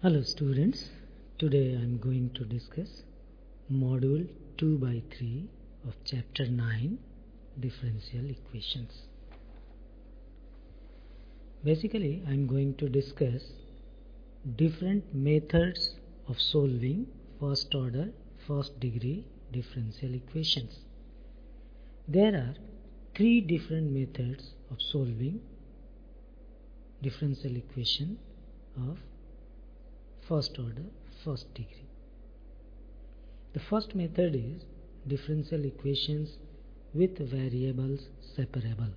Hello students, today I am going to discuss module 2 by 3 of chapter 9 differential equations. Basically I am going to discuss different methods of solving first order, first degree differential equations. There are 3 different methods of solving differential equation of first order, first degree. The first method is differential equations with variables separable.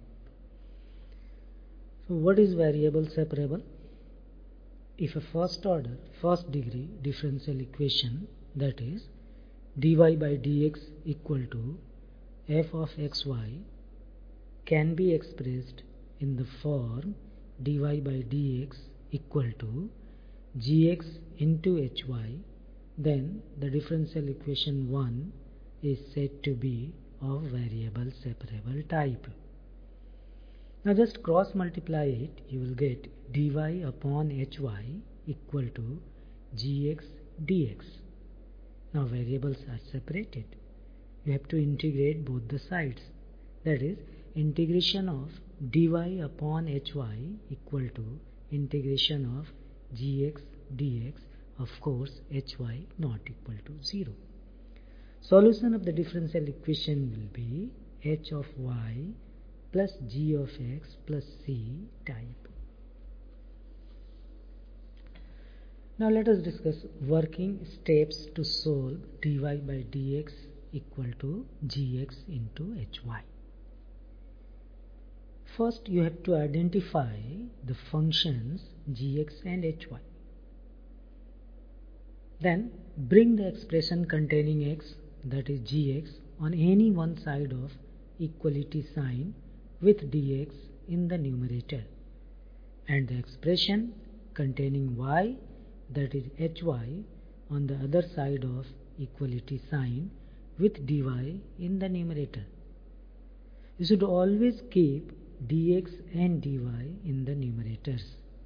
So what is variable separable? If a first order, first degree differential equation, that is dy by dx equal to f of xy, can be expressed in the form dy by dx equal to gx into hy, then the differential equation 1 is said to be of variable separable type. Now just cross multiply it, you will get dy upon hy equal to gx dx. Now variables are separated. You have to integrate both the sides. That is, integration of dy upon hy equal to integration of gx dx, of course hy not equal to 0. Solution of the differential equation will be h of y plus g of x plus c type. Now let us discuss working steps to solve dy by dx equal to gx into hy. First you have to identify the functions gx and hy. Then bring the expression containing x, that is gx, on any one side of equality sign with dx in the numerator, and the expression containing y, that is hy, on the other side of equality sign with dy in the numerator. You should always keep dx and dy in the numerators.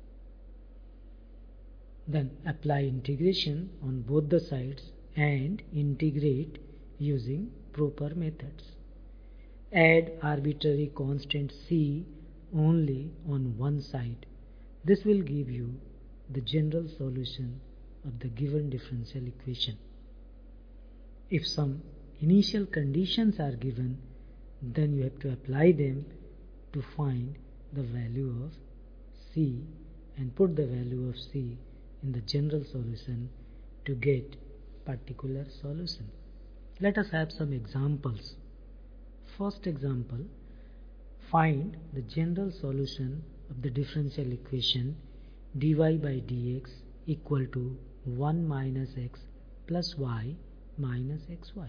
Then apply integration on both the sides and integrate using proper methods. Add arbitrary constant c only on one side. This will give you the general solution of the given differential equation. If some initial conditions are given, then you have to apply them to find the value of c and put the value of c in the general solution to get particular solution. Let us have some examples. First example, find the general solution of the differential equation dy by dx equal to 1 minus x plus y minus xy.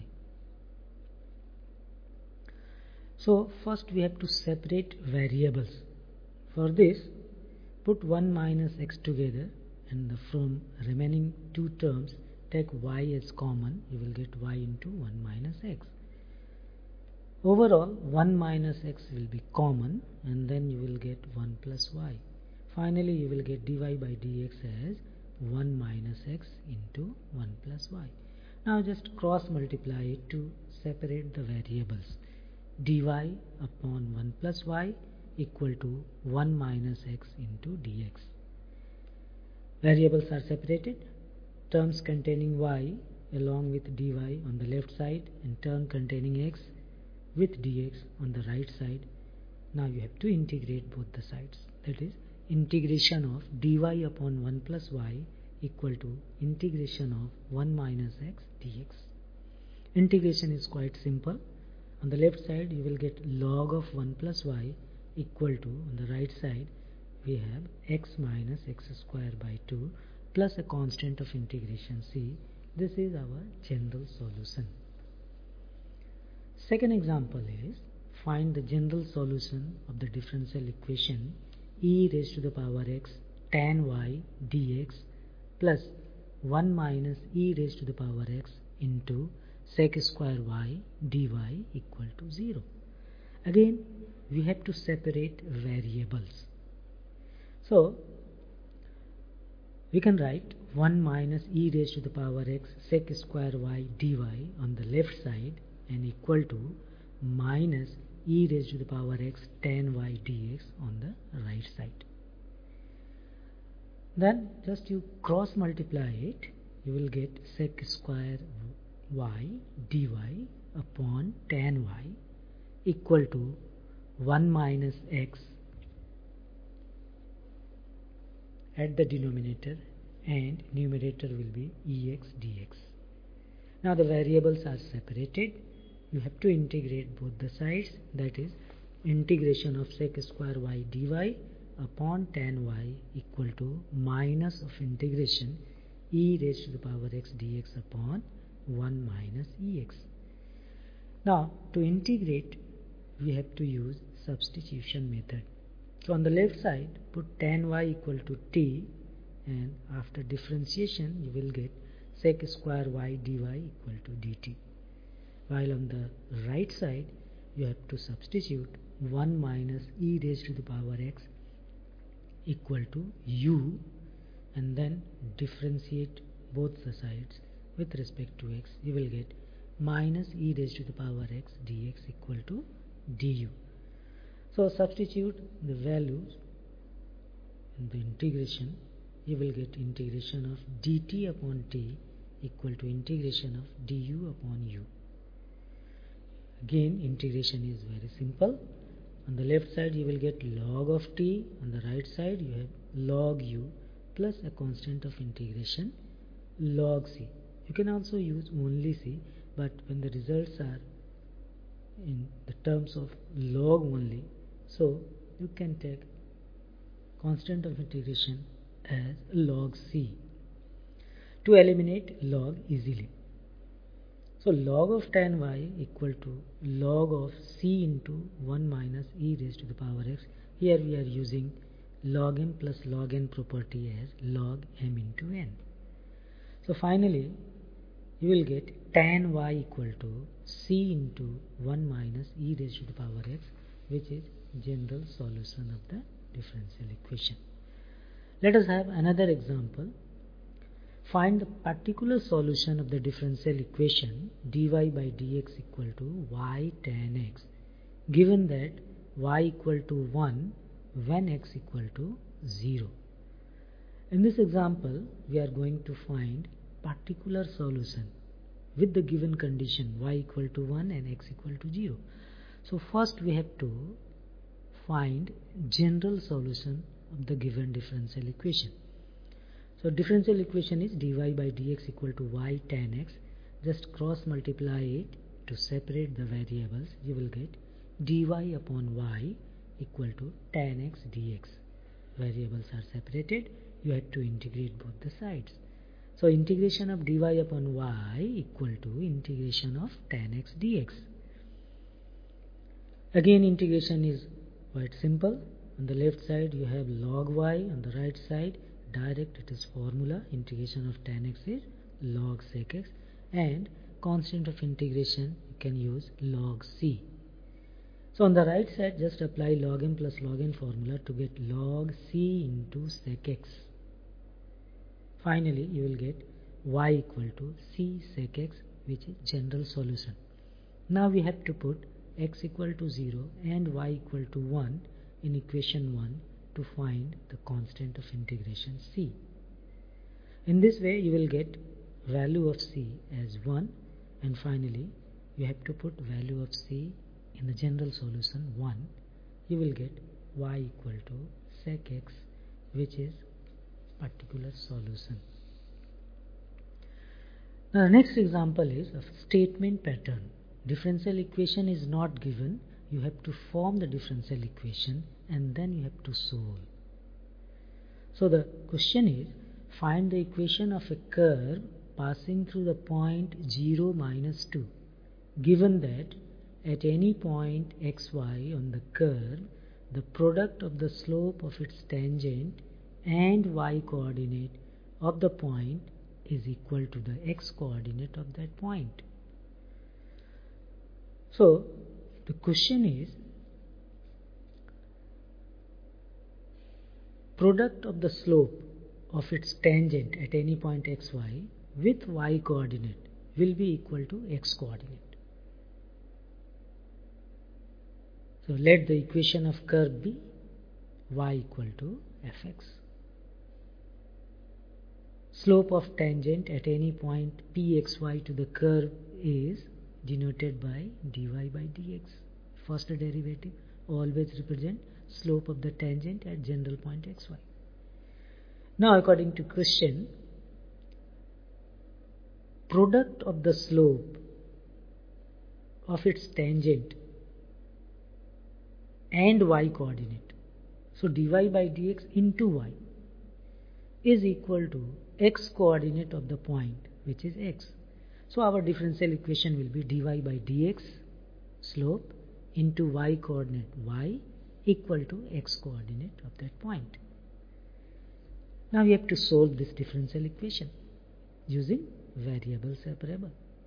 So first we have to separate variables. For this, put 1 minus x together, and from remaining two terms take y as common. You will get y into 1 minus x. Overall 1 minus x will be common, and then you will get 1 plus y. Finally you will get dy by dx as 1 minus x into 1 plus y. Now just cross multiply it to separate the variables. Dy upon 1 plus y equal to 1 minus x into dx. Variables are separated. Terms containing y along with dy on the left side and term containing x with dx on the right side. Now you have to integrate both the sides. That is, integration of dy upon 1 plus y equal to integration of 1 minus x dx. Integration is quite simple. On the left side you will get log of 1 plus y equal to, on the right side we have x minus x square by 2 plus a constant of integration c. This is our general solution. Second example is, find the general solution of the differential equation e raised to the power x tan y dx plus 1 minus e raised to the power x into sec square y dy equal to 0. Again we have to separate variables. So we can write 1 minus e raised to the power x sec square y dy on the left side and equal to minus e raised to the power x tan y dx on the right side. Then just you cross multiply it, you will get sec square y dy upon tan y equal to 1 minus x at the denominator and numerator will be ex dx. Now the variables are separated. You have to integrate both the sides, that is integration of sec square y dy upon tan y equal to minus of integration e raised to the power x dx upon 1 minus ex. Now to integrate we have to use substitution method. So on the left side put tan y equal to t, and after differentiation you will get sec square y dy equal to dt. While on the right side you have to substitute 1 minus e raised to the power x equal to u, and then differentiate both the sides with respect to x. You will get minus e raised to the power x dx equal to du. So substitute the values in the integration. You will get integration of dt upon t equal to integration of du upon u. Again integration is very simple. On the left side you will get log of t, on the right side you have log u plus a constant of integration log c. You can also use only c, but when the results are in the terms of log only, so you can take constant of integration as log c to eliminate log easily. So log of tan y equal to log of c into 1 minus e raised to the power x. Here we are using log m plus log n property as log m into n. So finally you will get tan y equal to c into 1 minus e raised to the power x, which is general solution of the differential equation. Let us have another example. Find the particular solution of the differential equation dy by dx equal to y tan x, given that y equal to 1 when x equal to 0. In this example, we are going to find particular solution with the given condition y equal to 1 and x equal to 0. So first we have to find general solution of the given differential equation. So differential equation is dy by dx equal to y tan x. Just cross multiply it to separate the variables. You will get dy upon y equal to tan x dx. Variables are separated. You have to integrate both the sides. So integration of dy upon y equal to integration of tan x dx. Again integration is quite simple. On the left side you have log y, on the right side direct it is formula, integration of tan x is log sec x, and constant of integration you can use log c. So on the right side just apply log m plus log n formula to get log c into sec x. Finally you will get y equal to c sec x, which is general solution. Now we have to put x equal to 0 and y equal to 1 in equation 1 to find the constant of integration c. In this way you will get value of c as 1, and finally you have to put value of c in the general solution 1. You will get y equal to sec x, which is particular solution. Now the next example is of statement pattern. Differential equation is not given. You have to form the differential equation and then you have to solve. So the question is, find the equation of a curve passing through the point 0 minus 2, given that at any point xy on the curve the product of the slope of its tangent and y coordinate of the point is equal to the x coordinate of that point. So the question is, product of the slope of its tangent at any point xy with y coordinate will be equal to x coordinate. So let the equation of curve be y equal to fx. Slope of tangent at any point pxy to the curve is denoted by dy by dx. First derivative always represent slope of the tangent at general point xy. Now according to question, product of the slope of its tangent and y coordinate, so dy by dx into y, is equal to x coordinate of the point, which is x. So our differential equation will be dy by dx slope into y coordinate y equal to x coordinate of that point. Now we have to solve this differential equation using variable separable.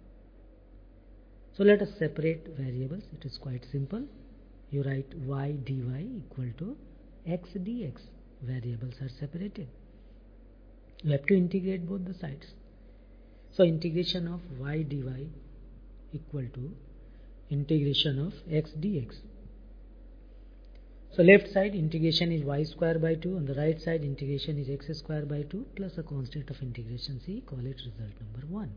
So let us separate variables. It is quite simple. You write y dy equal to x dx. Variables are separated. You have to integrate both the sides. So integration of y dy equal to integration of x dx. So left side integration is y square by 2, on the right side integration is x square by 2 plus a constant of integration c, call it result number 1.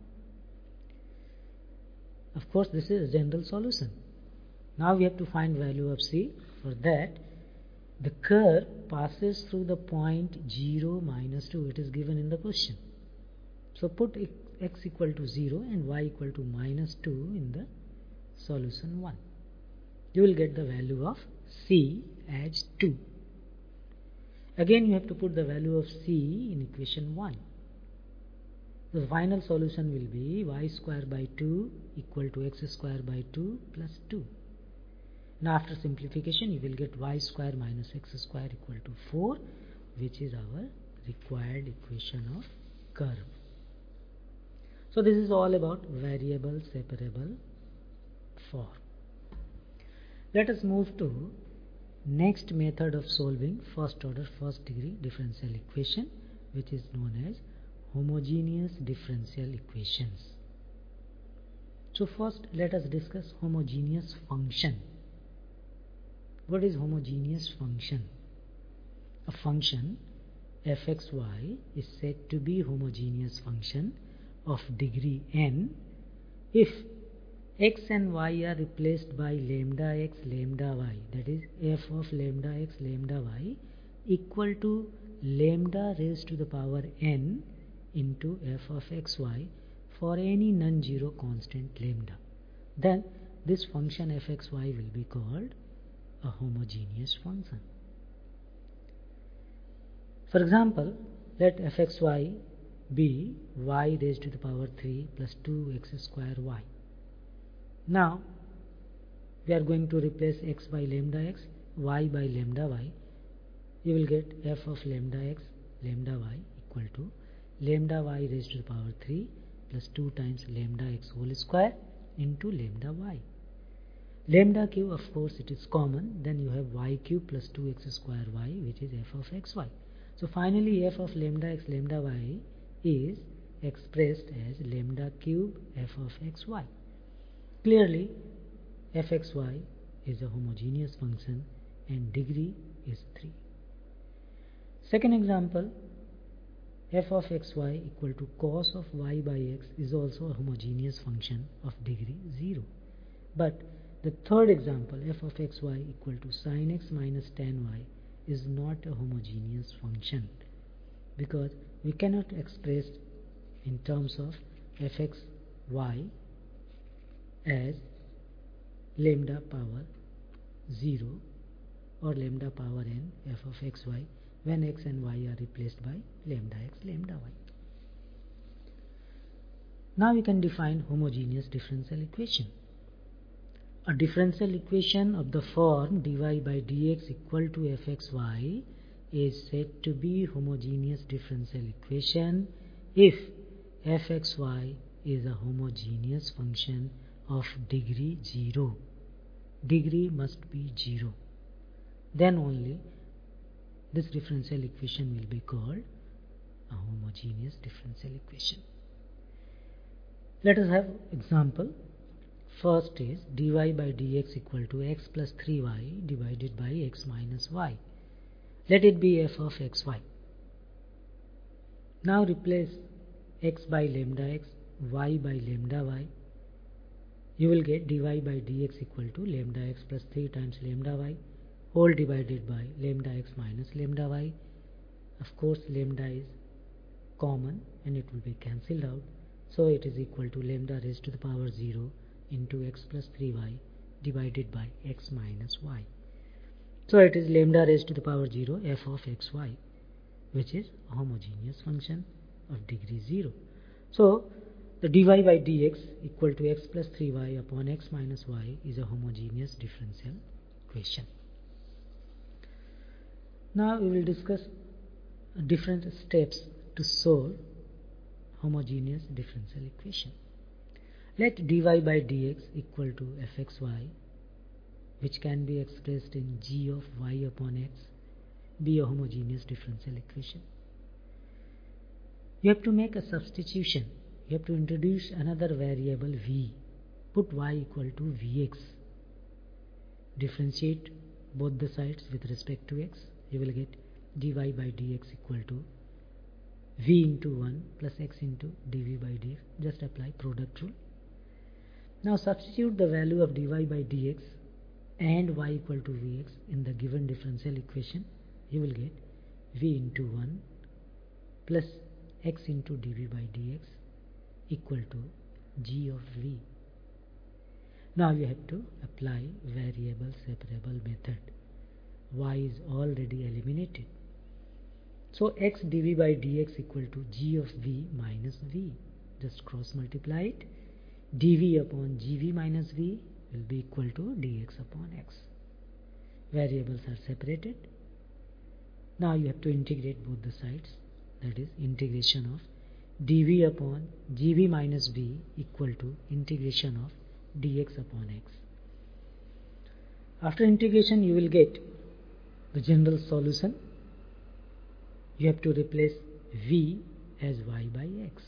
Of course this is a general solution. Now we have to find value of c. For that, the curve passes through the point 0, minus 2, it is given in the question. So put x equal to 0 and y equal to minus 2 in the solution 1. You will get the value of c as 2. Again you have to put the value of c in equation 1. The final solution will be y square by 2 equal to x square by 2 plus 2. Now after simplification you will get y square minus x square equal to 4, which is our required equation of curve. So this is all about variable separable form. Let us move to next method of solving first order first degree differential equation, which is known as homogeneous differential equations. So first let us discuss homogeneous function. What is homogeneous function? A function fxy is said to be homogeneous function of degree n if x and y are replaced by lambda x lambda y, that is f of lambda x lambda y equal to lambda raised to the power n into f of xy for any non-zero constant lambda. Then this function fxy will be called a homogeneous function. For example, let fxy be y raised to the power 3 plus 2x square y. Now we are going to replace x by lambda x, y by lambda y. You will get f of lambda x lambda y equal to lambda y raised to the power 3 plus 2 times lambda x whole square into lambda y. Lambda cube, of course it is common, then you have y cube plus 2x square y, which is f of xy. So finally f of lambda x lambda y is expressed as lambda cube f of xy. Clearly fxy is a homogeneous function and degree is 3. Second example, f of xy equal to cos of y by x is also a homogeneous function of degree 0. But the third example, f of xy equal to sin x minus tan y, is not a homogeneous function because we cannot express in terms of fxy as lambda power 0 or lambda power n f of xy when x and y are replaced by lambda x lambda y. Now we can define homogeneous differential equation. A differential equation of the form dy by dx equal to fxy is said to be homogeneous differential equation if fxy is a homogeneous function of degree 0. Degree must be 0. Then only this differential equation will be called a homogeneous differential equation. Let us have example. First is dy by dx equal to x plus 3y divided by x minus y. Let it be f of xy. Now replace x by lambda x, y by lambda y. You will get dy by dx equal to lambda x plus 3 times lambda y whole divided by lambda x minus lambda y. Of course, lambda is common and it will be cancelled out. So it is equal to lambda raised to the power 0 into x plus 3y divided by x minus y. So it is lambda raised to the power 0 f of xy, which is a homogeneous function of degree 0. So the dy by dx equal to x plus 3y upon x minus y is a homogeneous differential equation. Now we will discuss different steps to solve homogeneous differential equation. Let dy by dx equal to fxy, which can be expressed in g of y upon x, be a homogeneous differential equation. You have to make a substitution. You have to introduce another variable v. Put y equal to vx. Differentiate both the sides with respect to x. You will get dy by dx equal to v into 1 plus x into dv by dx. Just apply product rule. Now substitute the value of dy by dx and y equal to vx in the given differential equation. You will get v into 1 plus x into dv by dx equal to g of v. Now you have to apply variable separable method. Y is already eliminated. So x dv by dx equal to g of v minus v. Just cross multiply it. dv upon gv minus v will be equal to dx upon x. Variables are separated. Now you have to integrate both the sides. That is integration of dv upon gv minus v equal to integration of dx upon x. After integration you will get the general solution. You have to replace v as y by x.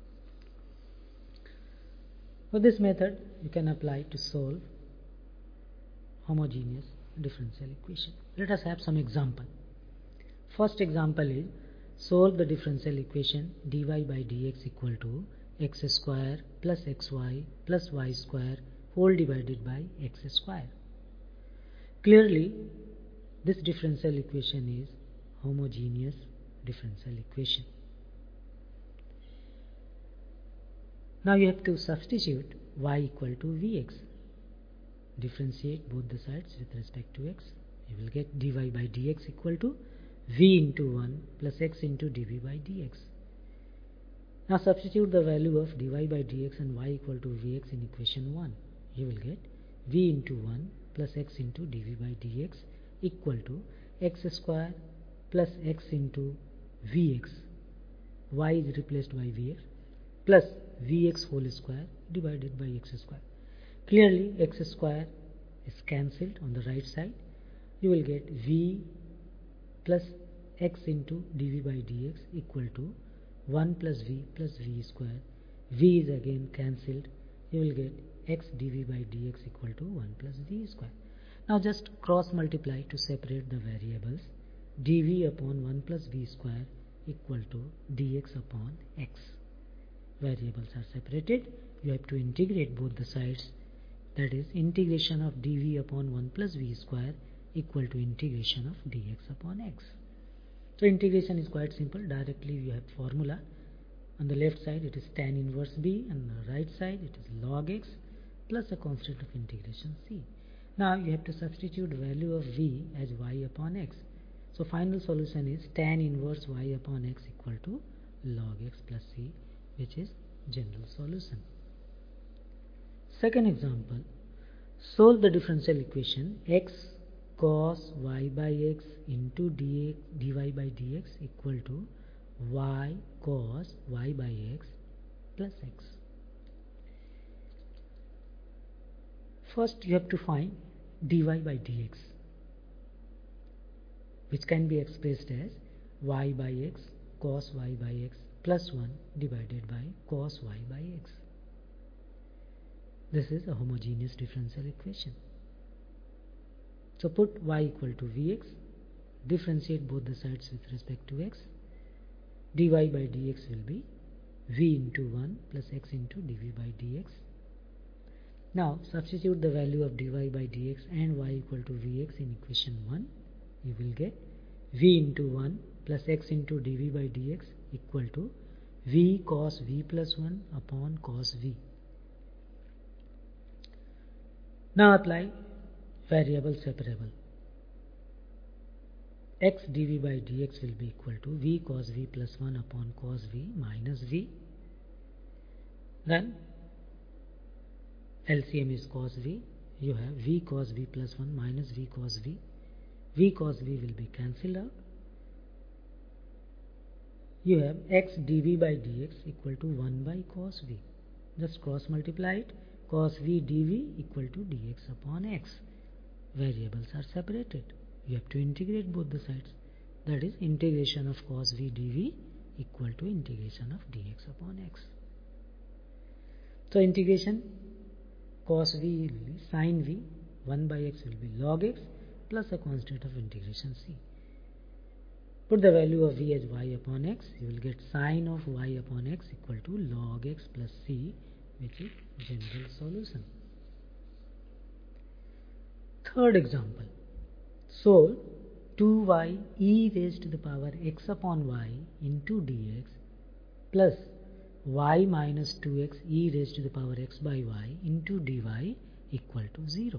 For this method you can apply to solve homogeneous differential equation. Let us have some example. First example is solve the differential equation dy by dx equal to x square plus xy plus y square whole divided by x square. Clearly this differential equation is homogeneous differential equation. Now you have to substitute y equal to vx. Differentiate both the sides with respect to x. You will get dy by dx equal to v into 1 plus x into dv by dx. Now substitute the value of dy by dx and y equal to vx in equation 1. You will get v into 1 plus x into dv by dx equal to x square plus x into vx. Y is replaced by vx plus vx whole square divided by x square. Clearly x square is cancelled on the right side. You will get v plus x into dv by dx equal to 1 plus v square. V is again cancelled. You will get x dv by dx equal to 1 plus v square. Now just cross multiply to separate the variables. dv upon 1 plus v square equal to dx upon x. Variables are separated. You have to integrate both the sides. That is integration of dv upon 1 plus v square equal to integration of dx upon x. So integration is quite simple. Directly you have formula. On the left side it is tan inverse b, and on the right side it is log x plus a constant of integration c. Now you have to substitute value of v as y upon x. So final solution is tan inverse y upon x equal to log x plus c, which is general solution. Second example, solve the differential equation x cos y by x into dy by dx equal to y cos y by x plus x. First you have to find dy by dx, which can be expressed as y by x cos y by x plus 1 divided by cos y by x. This is a homogeneous differential equation. So put y equal to vx, differentiate both the sides with respect to x. Dy by dx will be v into 1 plus x into dv by dx. Now substitute the value of dy by dx and y equal to vx in equation 1. You will get v into 1 plus x into dv by dx equal to v cos v plus 1 upon cos v. Now apply variable separable. X dv by dx will be equal to v cos v plus 1 upon cos v minus v. Then LCM is cos v. You have v cos v plus 1 minus v cos v. V cos v will be cancelled out. You have x dv by dx equal to 1 by cos v. Just cross multiply it. Cos v dv equal to dx upon x. Variables are separated. You have to integrate both the sides. That is, integration of cos v dv equal to integration of dx upon x. So integration cos v will be sin v, 1 by x will be log x plus a constant of integration c. Put the value of v as y upon x. You will get sin of y upon x equal to log x plus c, which is general solution. Third example. Solve 2y e raised to the power x upon y into dx plus y minus 2x e raised to the power x by y into dy equal to 0.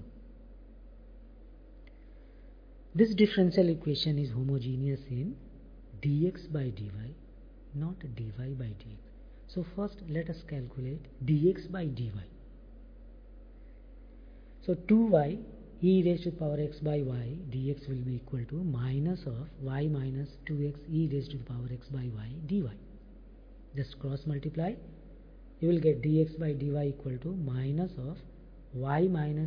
This differential equation is homogeneous in dx by dy, not dy by dx. So first let us calculate dx by dy. So 2y e raised to the power x by y dx will be equal to minus of y minus 2x e raised to the power x by y dy. Just cross multiply. You will get dx by dy equal to minus of y minus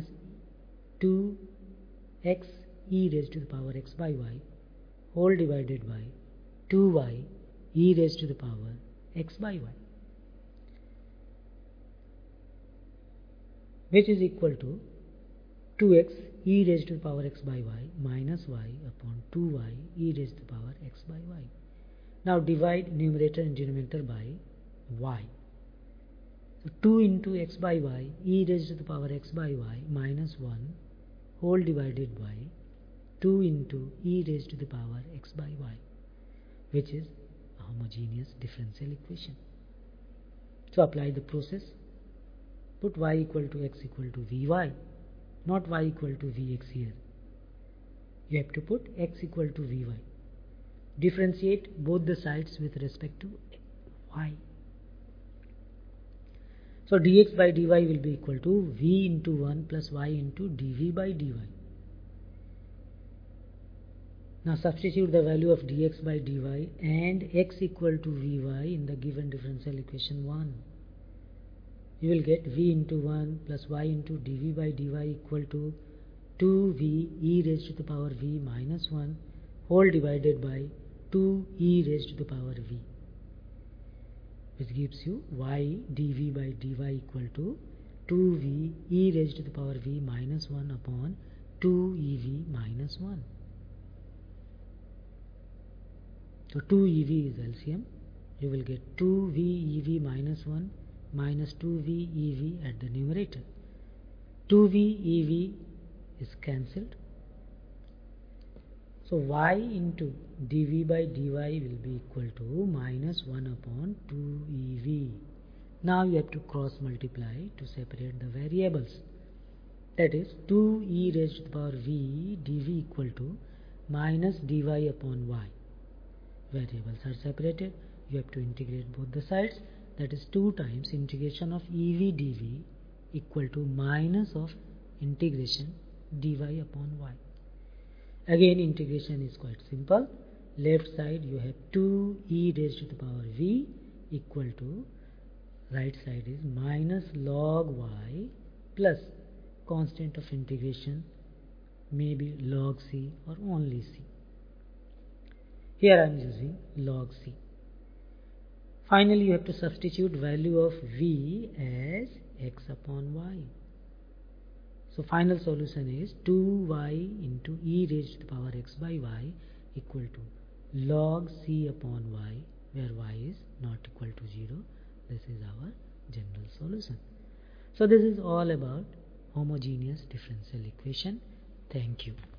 2x e raised to the power x by y whole divided by 2y e raised to the power x by y, which is equal to 2x e raised to the power x by y minus y upon 2y e raised to the power x by y. Now divide numerator and denominator by y. So 2 into x by y e raised to the power x by y minus 1 whole divided by 2 into e raised to the power x by y, which is a homogeneous differential equation. So apply the process. Put y equal to x equal to vy, not y equal to vx here. You have to put x equal to vy. Differentiate both the sides with respect to y. So dx by dy will be equal to v into 1 plus y into dv by dy. Now substitute the value of dx by dy and x equal to vy in the given differential equation 1. You will get v into 1 plus y into dv by dy equal to 2v e raised to the power v minus 1 whole divided by 2 e raised to the power v, which gives you y dv by dy equal to 2v e raised to the power v minus 1 upon 2ev minus 1. So 2ev is LCM. You will get 2v ev minus 1 minus 2v ev at the numerator. 2v ev is cancelled. So y into dv by dy will be equal to minus 1 upon 2ev. Now you have to cross multiply to separate the variables. That is 2e raised to the power v dv equal to minus dy upon y. Variables are separated. You have to integrate both the sides. That is 2 times integration of ev dv equal to minus of integration dy upon y. Again integration is quite simple. Left side you have 2e raised to the power v equal to right side is minus log y plus constant of integration, maybe log c or only c. Here I am using log c. Finally, you have to substitute value of v as x upon y. So final solution is 2y into e raised to the power x by y equal to log c upon y, where y is not equal to 0. This is our general solution. So this is all about homogeneous differential equation. Thank you.